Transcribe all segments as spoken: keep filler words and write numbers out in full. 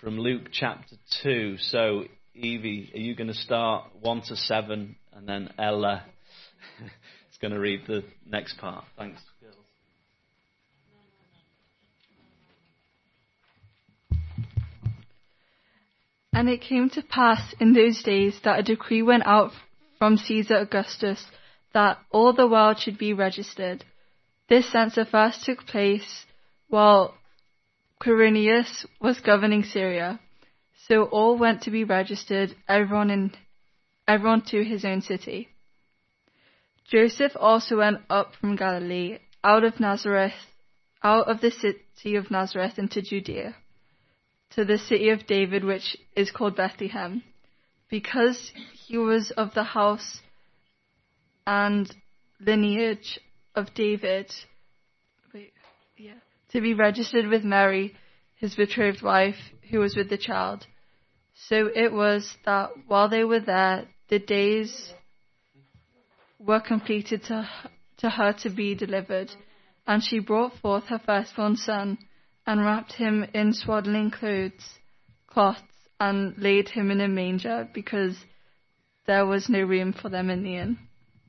from Luke chapter two. So, Evie, are you going to start one to seven, and then Ella is going to read the next part? Thanks, girls. And it came to pass in those days that a decree went out from Caesar Augustus that all the world should be registered. This census first took place while Quirinius was governing Syria. So all went to be registered, everyone in everyone to his own city. Joseph also went up from Galilee, out of Nazareth, out of the city of Nazareth into Judea, to the city of David, which is called Bethlehem, because he was of the house and lineage of David. Wait, yeah. To be registered with Mary, his betrothed wife, who was with the child. So it was that while they were there, the days were completed to, to her to be delivered. And she brought forth her firstborn son, and wrapped him in swaddling clothes, cloths, and laid him in a manger, because there was no room for them in the inn.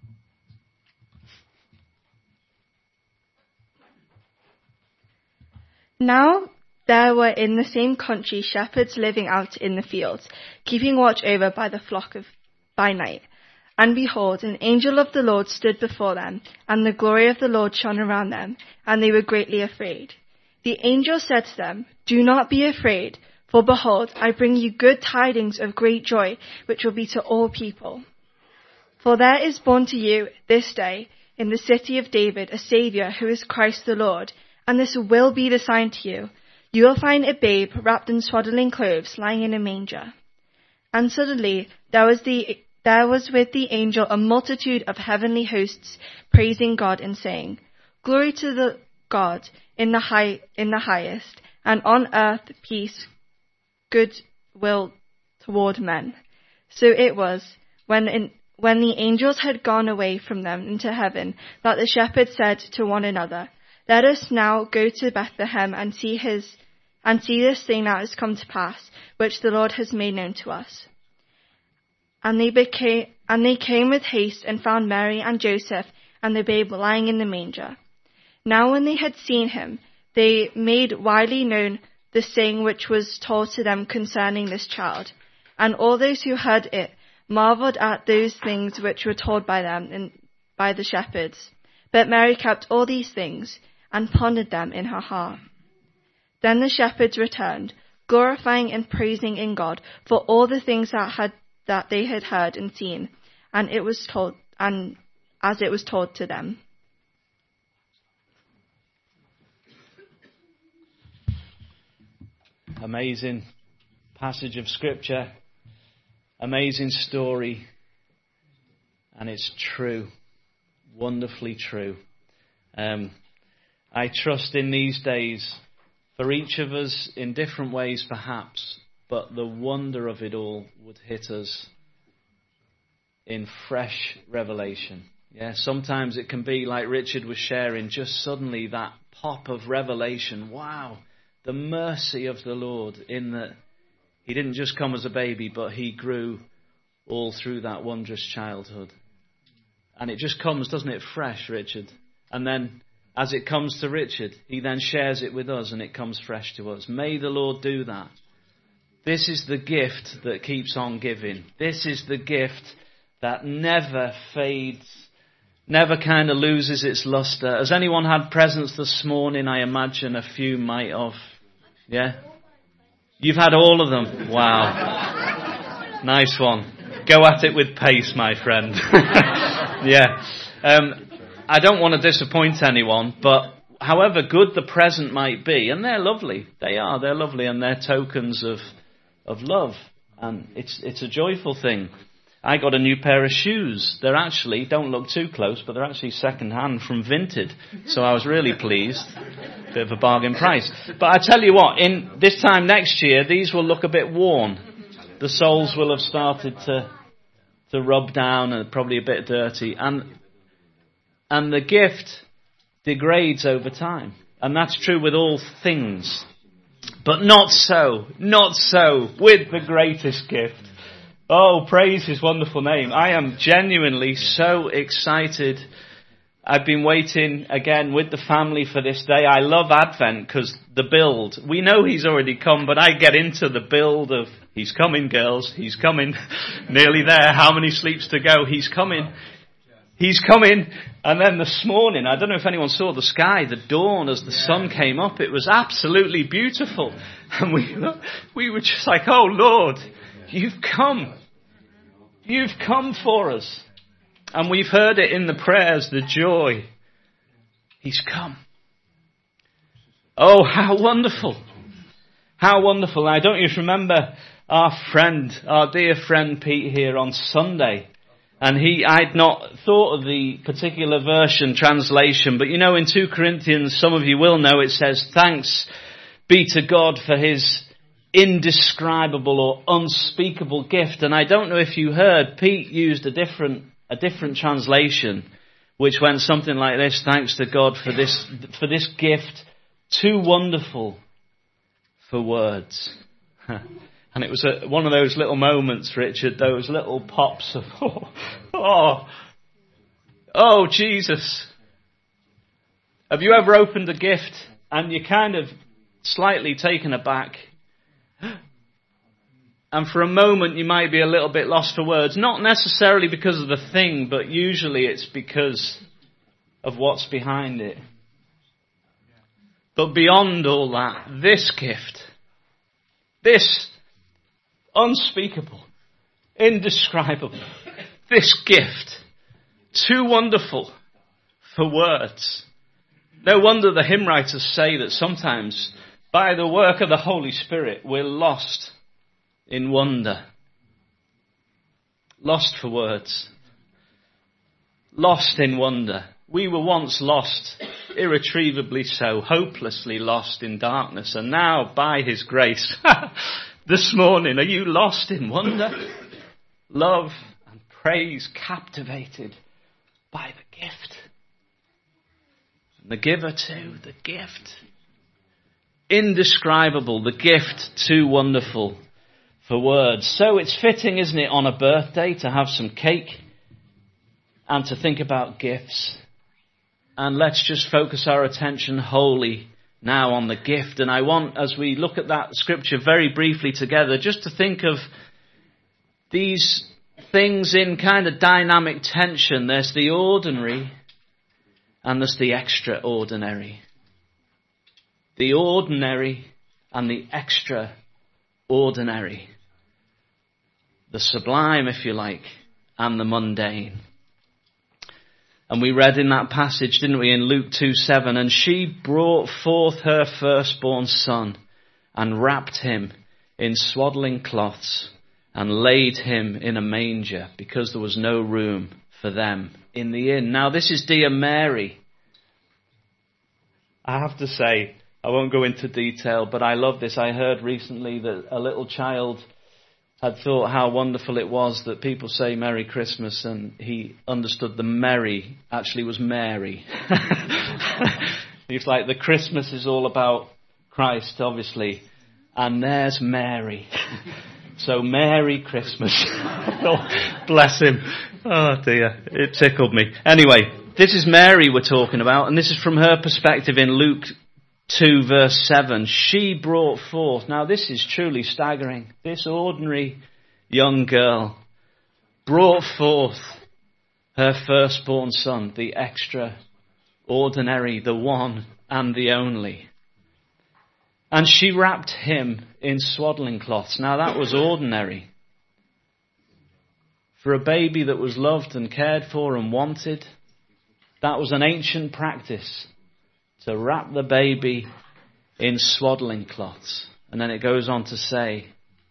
Now there were in the same country shepherds living out in the fields, keeping watch over by the flock of, by night. And behold, an angel of the Lord stood before them, and the glory of the Lord shone around them, and they were greatly afraid. The angel said to them, "Do not be afraid, for behold, I bring you good tidings of great joy, which will be to all people. For there is born to you this day in the city of David a Saviour, who is Christ the Lord. And this will be the sign to you. You will find a babe wrapped in swaddling clothes, lying in a manger." And suddenly there was the there was with the angel a multitude of heavenly hosts, praising God and saying, "Glory to the God in the high in the highest, and on earth peace, good will toward men." So it was when in, when the angels had gone away from them into heaven, that the shepherds said to one another, "Let us now go to Bethlehem and see his and see this thing that has come to pass, which the Lord has made known to us." And they became and they came with haste and found Mary and Joseph and the babe lying in the manger. Now when they had seen him, they made widely known the saying which was told to them concerning this child. And all those who heard it marveled at those things which were told by them and by the shepherds. But Mary kept all these things and pondered them in her heart. Then the shepherds returned, glorifying and praising in God for all the things that had that they had heard and seen, and it was told and as it was told to them. Amazing passage of scripture, amazing story, and it's true, wonderfully true. Um, I trust in these days, for each of us in different ways perhaps, but the wonder of it all would hit us in fresh revelation. Yeah, sometimes it can be like Richard was sharing, just suddenly that pop of revelation. Wow, the mercy of the Lord in that he didn't just come as a baby, but he grew all through that wondrous childhood. And it just comes, doesn't it, fresh, Richard? And then as it comes to Richard, he then shares it with us and it comes fresh to us. May the Lord do that. This is the gift that keeps on giving. This is the gift that never fades, never kind of loses its luster. Has anyone had presents this morning? I imagine a few might have. Yeah? You've had all of them? Wow. Nice one. Go at it with pace, my friend. Yeah. Um, I don't want to disappoint anyone, but however good the present might be, and they're lovely. They are. They're lovely, and they're tokens of of love. And it's it's a joyful thing. I got a new pair of shoes. They're actually, don't look too close, but they're actually second hand from Vinted. So I was really pleased. Bit of a bargain price. But I tell you what, in this time next year, these will look a bit worn. The soles will have started to to rub down and probably a bit dirty. And and the gift degrades over time. And that's true with all things. But not so, not so with the greatest gift. Oh, praise his wonderful name. I am genuinely so excited. I've been waiting again with the family for this day. I love Advent because the build, we know he's already come, but I get into the build of, he's coming, girls, he's coming. Nearly there. How many sleeps to go? He's coming. He's coming. And then this morning, I don't know if anyone saw the sky, the dawn as the sun came up. It was absolutely beautiful. And we, we were just like, oh Lord, you've come. You've come for us. And we've heard it in the prayers, the joy. He's come. Oh, how wonderful. How wonderful. I don't just remember our friend, our dear friend Pete here on Sunday. And he, I'd not thought of the particular version translation, but you know in Second Corinthians, some of you will know, it says, thanks be to God for his indescribable or unspeakable gift. And I don't know if you heard, Pete used a different, a different translation, which went something like this, thanks to God for this, for this gift, too wonderful for words. And it was a, one of those little moments, Richard, those little pops of, oh, oh, oh, Jesus. Have you ever opened a gift and you're kind of slightly taken aback? And for a moment you might be a little bit lost for words, not necessarily because of the thing, but usually it's because of what's behind it. But beyond all that, this gift, this unspeakable, indescribable, this gift, too wonderful for words. No wonder the hymn writers say that sometimes by the work of the Holy Spirit we're lost in wonder. Lost for words. Lost in wonder. We were once lost, irretrievably so, hopelessly lost in darkness, and now by his grace, this morning, are you lost in wonder, love and praise, captivated by the gift? And the giver too, the gift. Indescribable, the gift too wonderful for words. So it's fitting, isn't it, on a birthday to have some cake and to think about gifts. And let's just focus our attention wholly now on the gift. And I want, as we look at that scripture very briefly together, just to think of these things in kind of dynamic tension. There's the ordinary and there's the extraordinary. The ordinary and the extraordinary. The sublime, if you like, and the mundane. And we read in that passage, didn't we, in Luke two seven, and she brought forth her firstborn son and wrapped him in swaddling cloths and laid him in a manger because there was no room for them in the inn. Now this is dear Mary. I have to say, I won't go into detail, but I love this. I heard recently that a little child had thought how wonderful it was that people say Merry Christmas, and he understood the Merry actually was Mary. He's like, the Christmas is all about Christ, obviously, and there's Mary. So Merry Christmas. Oh, bless him. Oh dear, it tickled me. Anyway, this is Mary we're talking about, and this is from her perspective in Luke two verse seven. She brought forth. Now this is truly staggering. This ordinary young girl brought forth her firstborn son, the extraordinary, the one and the only. And she wrapped him in swaddling cloths. Now that was ordinary. For a baby that was loved and cared for and wanted, that was an ancient practice. To wrap the baby in swaddling cloths. And then it goes on to say,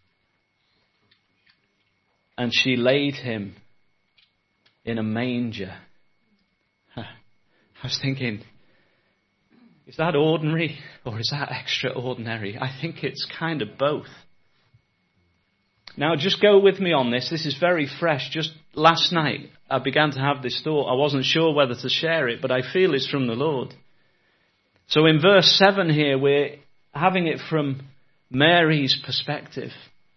and she laid him in a manger. I was thinking, is that ordinary or is that extraordinary? I think it's kind of both. Now just go with me on this. This is very fresh. Just last night I began to have this thought. I wasn't sure whether to share it, but I feel it's from the Lord. So in verse seven here, we're having it from Mary's perspective.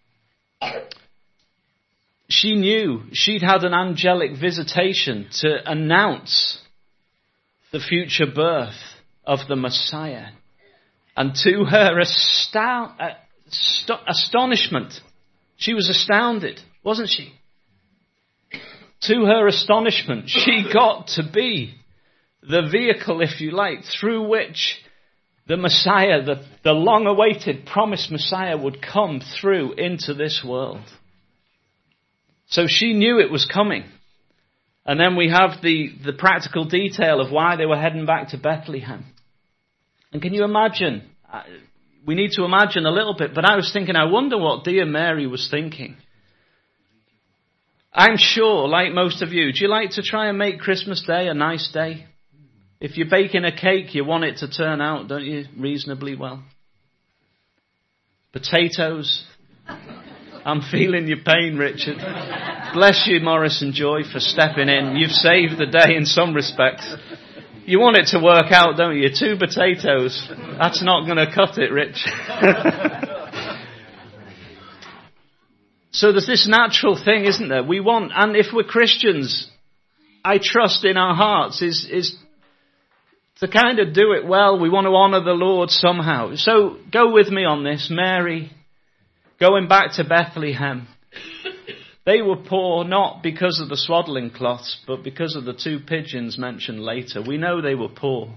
She knew she'd had an angelic visitation to announce the future birth of the Messiah. And to her astound, ast- astonishment, she was astounded, wasn't she? To her astonishment, she got to be the vehicle, if you like, through which the Messiah, the, the long-awaited promised Messiah, would come through into this world. So she knew it was coming. And then we have the, the practical detail of why they were heading back to Bethlehem. And can you imagine? We need to imagine a little bit, but I was thinking, I wonder what dear Mary was thinking. I'm sure, like most of you, do you like to try and make Christmas Day a nice day? If you're baking a cake, you want it to turn out, don't you, reasonably well? Potatoes. I'm feeling your pain, Richard. Bless you, Morris and Joy, for stepping in. You've saved the day in some respects. You want it to work out, don't you? Two potatoes. That's not going to cut it, Rich. So there's this natural thing, isn't there? We want, and if we're Christians, I trust in our hearts, is, is to kind of do it well. We want to honour the Lord somehow. So go with me on this. Mary, going back to Bethlehem. They were poor not because of the swaddling cloths, but because of the two pigeons mentioned later. We know they were poor.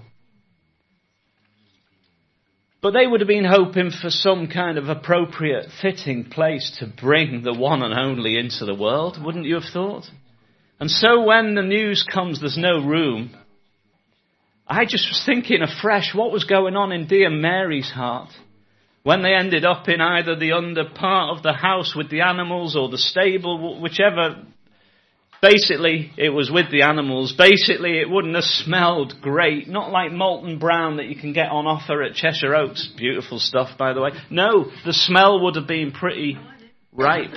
But they would have been hoping for some kind of appropriate, fitting place to bring the one and only into the world, wouldn't you have thought? And so when the news comes there's no room, I just was thinking afresh what was going on in dear Mary's heart when they ended up in either the under part of the house with the animals or the stable, whichever. Basically, it was with the animals. Basically, it wouldn't have smelled great. Not like Molten Brown that you can get on offer at Cheshire Oats. Beautiful stuff, by the way. No, the smell would have been pretty ripe.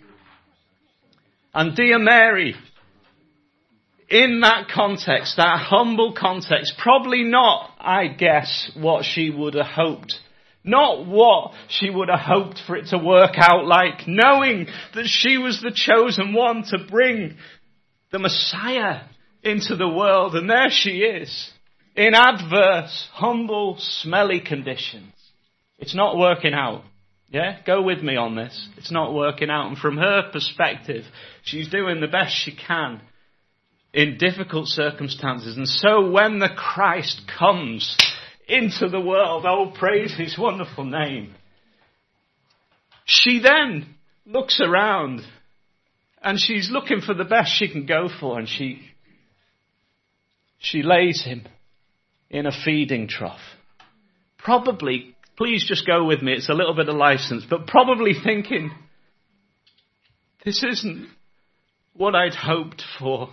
And dear Mary, in that context, that humble context, probably not, I guess, what she would have hoped. Not what she would have hoped for it to work out like, knowing that she was the chosen one to bring the Messiah into the world. And there she is, in adverse, humble, smelly conditions. It's not working out. Yeah, go with me on this. It's not working out. And from her perspective, she's doing the best she can in difficult circumstances. And so when the Christ comes into the world, oh, praise his wonderful name, she then looks around and she's looking for the best she can go for, and she she lays him in a feeding trough. Probably, please just go with me, it's a little bit of license, but probably thinking, this isn't what I'd hoped for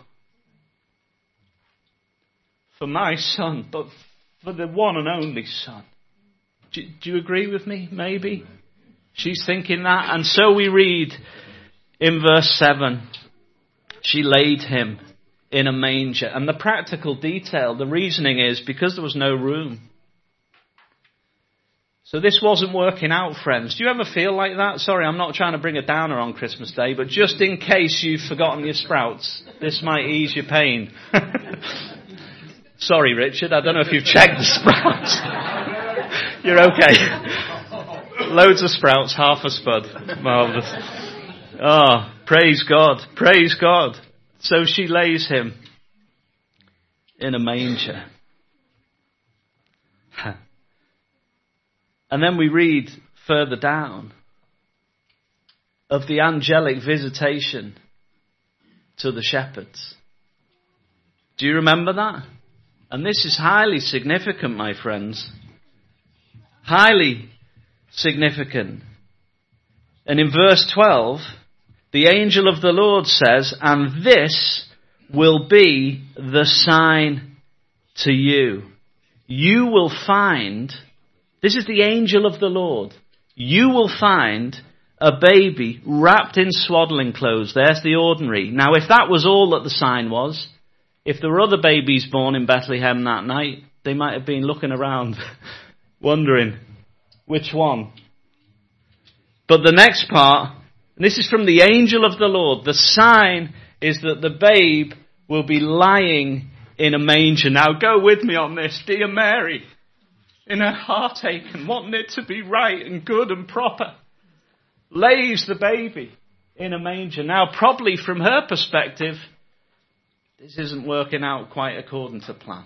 for my son, but for the one and only Son. Do, do you agree with me? Maybe. She's thinking that. And so we read in verse seven, she laid him in a manger. And the practical detail, the reasoning is because there was no room. So this wasn't working out, friends. Do you ever feel like that? Sorry, I'm not trying to bring a downer on Christmas Day, but just in case you've forgotten your sprouts, this might ease your pain. Sorry, Richard, I don't know if you've checked the sprouts. You're okay. Loads of sprouts, half a spud. Marvellous. Ah, oh, praise God, praise God. So she lays him in a manger. And then we read further down of the angelic visitation to the shepherds. Do you remember that? And this is highly significant, my friends. Highly significant. And in verse twelve, the angel of the Lord says, and this will be the sign to you. You will find, this is the angel of the Lord, you will find a baby wrapped in swaddling clothes. There's the ordinary. Now, if that was all that the sign was, if there were other babies born in Bethlehem that night, they might have been looking around, wondering, which one. But the next part, and this is from the angel of the Lord, the sign is that the babe will be lying in a manger. Now go with me on this. Dear Mary, in her heartache and wanting it to be right and good and proper, lays the baby in a manger. Now probably from her perspective, this isn't working out quite according to plan.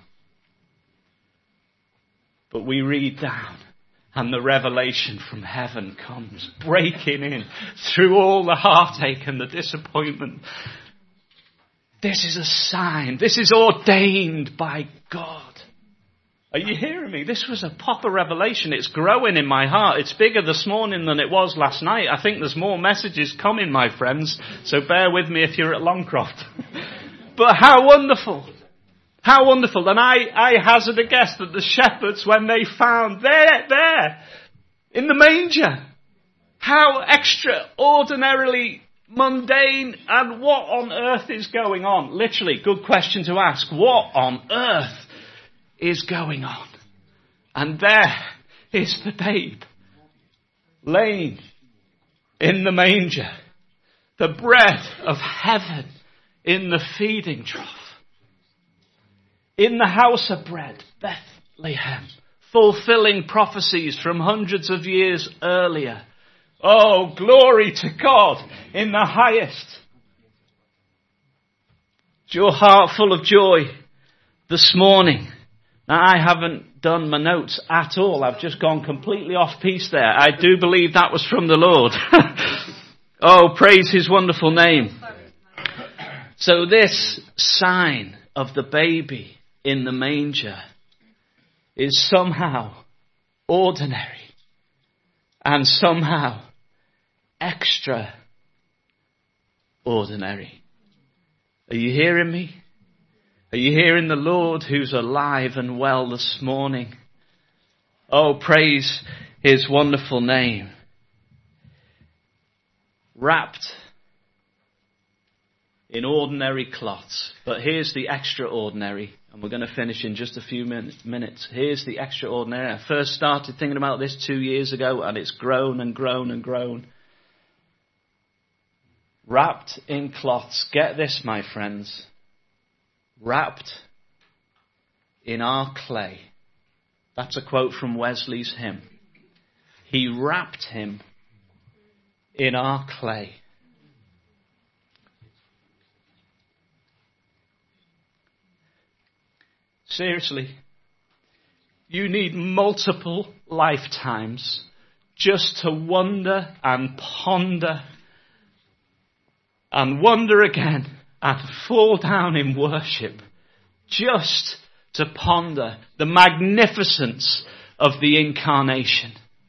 But we read down, and the revelation from heaven comes breaking in through all the heartache and the disappointment. This is a sign. This is ordained by God. Are you hearing me? This was a proper revelation. It's growing in my heart. It's bigger this morning than it was last night. I think there's more messages coming, my friends. So bear with me if you're at Longcroft. But how wonderful. How wonderful. And I, I hazard a guess that the shepherds, when they found there, there, in the manger, how extraordinarily mundane and what on earth is going on? Literally, good question to ask. What on earth is going on? And there is the babe, laying in the manger, the bread of heaven in the feeding trough. In the house of bread, Bethlehem, fulfilling prophecies from hundreds of years earlier. Oh, glory to God in the highest. Is your heart full of joy this morning? Now, I haven't done my notes at all. I've just gone completely off piece there. I do believe that was from the Lord. Oh, praise his wonderful name. So this sign of the baby in the manger is somehow ordinary and somehow extraordinary. Are you hearing me? Are you hearing the Lord who's alive and well this morning? Oh, praise his wonderful name. Wrapped in ordinary cloths. But here's the extraordinary. And we're going to finish in just a few min- minutes. Here's the extraordinary. I first started thinking about this two years ago, and it's grown and grown and grown. Wrapped in cloths. Get this, my friends. Wrapped in our clay. That's a quote from Wesley's hymn. He wrapped him in our clay. Seriously, you need multiple lifetimes just to wonder and ponder and wonder again and fall down in worship, just to ponder the magnificence of the incarnation.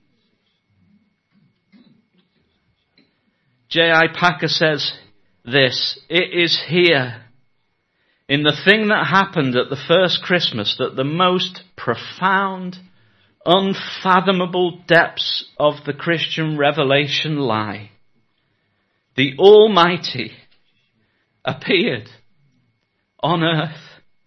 J I Packer says this: it is here, in the thing that happened at the first Christmas, that the most profound, unfathomable depths of the Christian revelation lie. The Almighty appeared on earth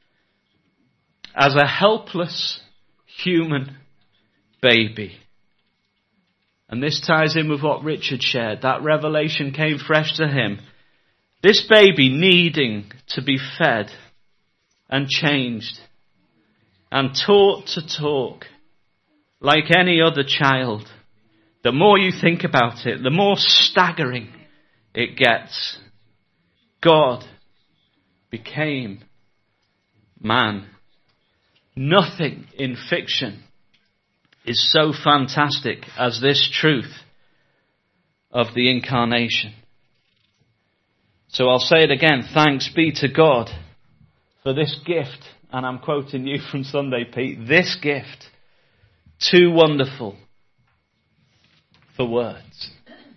as a helpless human baby. And this ties in with what Richard shared. That revelation came fresh to him. This baby needing to be fed and changed and taught to talk like any other child. The more you think about it, the more staggering it gets. God became man. Nothing in fiction is so fantastic as this truth of the incarnation. So I'll say it again. Thanks be to God for this gift. And I'm quoting you from Sunday, Pete. This gift, too wonderful for words.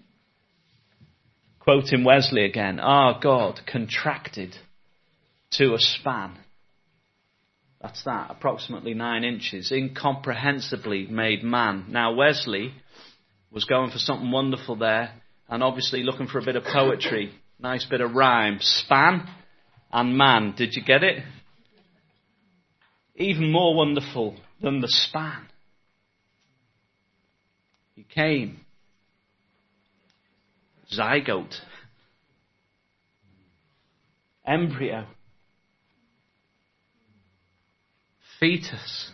Quoting Wesley again. Our God contracted to a span. That's that, approximately nine inches. Incomprehensibly made man. Now Wesley was going for something wonderful there. And obviously looking for a bit of poetry. Nice bit of rhyme. Span and man. Did you get it? Even more wonderful than the span He came. Zygote. Embryo. Fetus.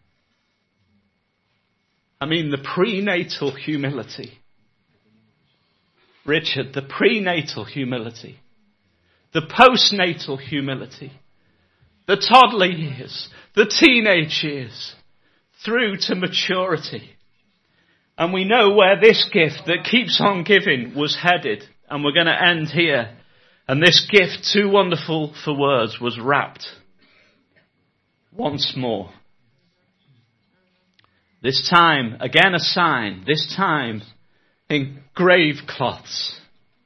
I mean, the prenatal humility. Richard, the prenatal humility. The postnatal humility. The toddler years. The teenage years. Through to maturity. And we know where this gift that keeps on giving was headed. And we're going to end here. And this gift, too wonderful for words, was wrapped once more. This time, again a sign, this time in grave cloths.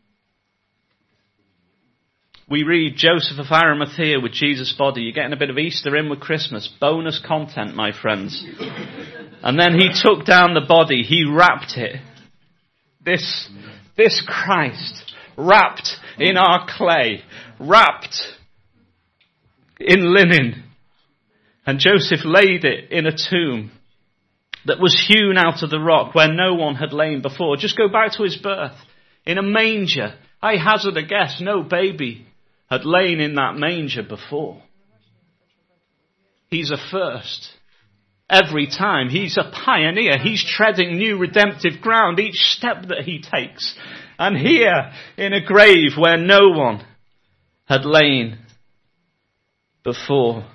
We read Joseph of Arimathea with Jesus' body. You're getting a bit of Easter in with Christmas. Bonus content, my friends. And then he took down the body. He wrapped it. This, this Christ, wrapped in our clay, wrapped in linen. And Joseph laid it in a tomb that was hewn out of the rock where no one had lain before. Just go back to his birth. In a manger. I hazard a guess, no baby had lain in that manger before. He's a first. Every time. He's a pioneer. He's treading new redemptive ground each step that he takes. And here, in a grave where no one had lain before.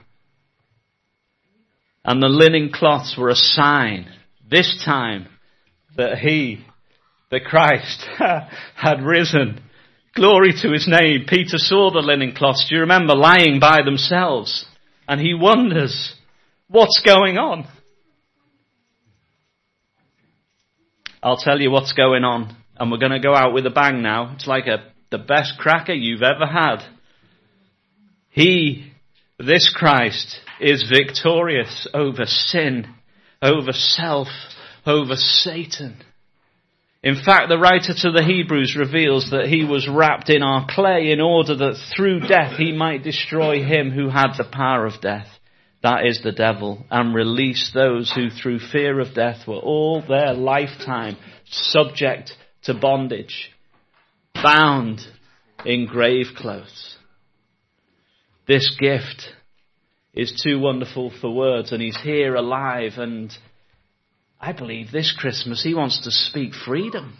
And the linen cloths were a sign, this time, that he, the Christ, had risen. Glory to his name. Peter saw the linen cloths, do you remember, lying by themselves. And he wonders, what's going on? I'll tell you what's going on. And we're going to go out with a bang now. It's like a, the best cracker you've ever had. He, this Christ, is victorious over sin, over self, over Satan. In fact, the writer to the Hebrews reveals that he was wrapped in our clay in order that through death he might destroy him who had the power of death, that is the devil, and release those who through fear of death were all their lifetime subject to bondage, bound in grave clothes. This gift is too wonderful for words, and he's here alive, and I believe this Christmas he wants to speak freedom.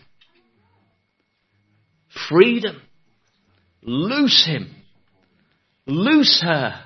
Freedom. Loose him. Loose her.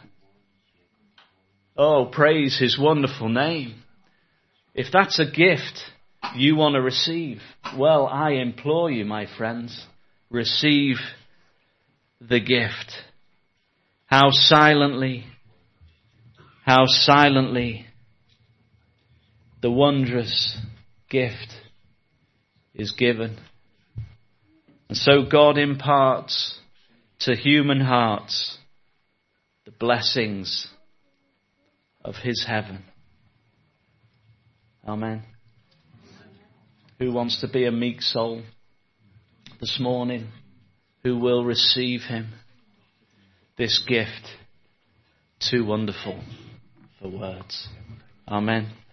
Oh, praise his wonderful name. If that's a gift you want to receive, well, I implore you, my friends, receive the gift. How silently, how silently the wondrous gift is given. And so God imparts to human hearts the blessings of his heaven. Amen. Who wants to be a meek soul this morning? Who will receive him? This gift, too wonderful for words. Amen.